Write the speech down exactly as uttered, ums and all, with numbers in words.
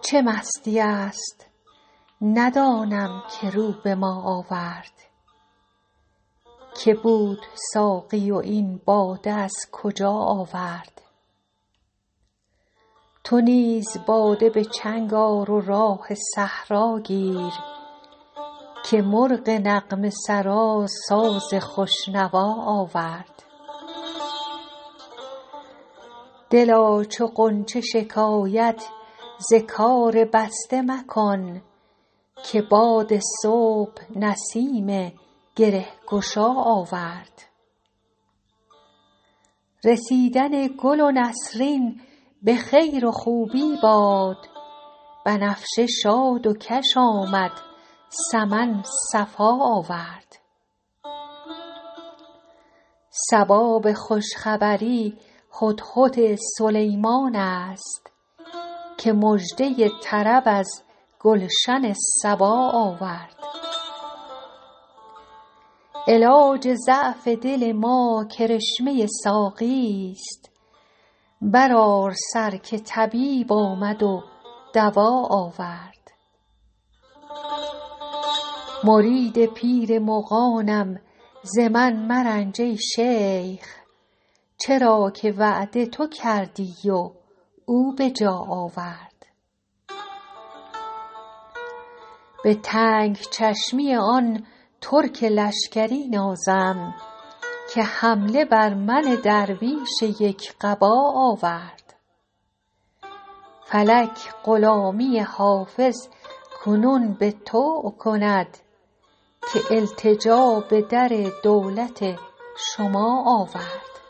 چه مستی است ندانم که رو به ما آورد. که بود ساقی و این باده از کجا آورد. تو نیز باده به چنگ آر و راه صحرا گیر، که مرغ نغمه سرا ساز خوش نوا آورد. دلا چو غنچه شکایت ز کار بسته مکن، که باد صبح نسیم گره گشا آورد. رسیدن گل و نسرین به خیر و خوبی باد، بنفشه شاد و کش آمد سمن صفا آورد. صبا به خوش خبری هدهد سلیمان است، که مژده طرب از گلشن سبا آورد. علاج ضعف دل ما کرشمه ساقی است، برآر سر که طبیب آمد و دوا آورد. مرید پیر مغانم ز من مرنج ای شیخ، چرا که وعده تو کردی و او به جا آورد. به تنگ چشمی آن ترک لشکری نازم، که حمله بر من درویش یک قبا آورد. فلک غلامی حافظ کنون به طوع کند، که التجا به در دولت شما آورد.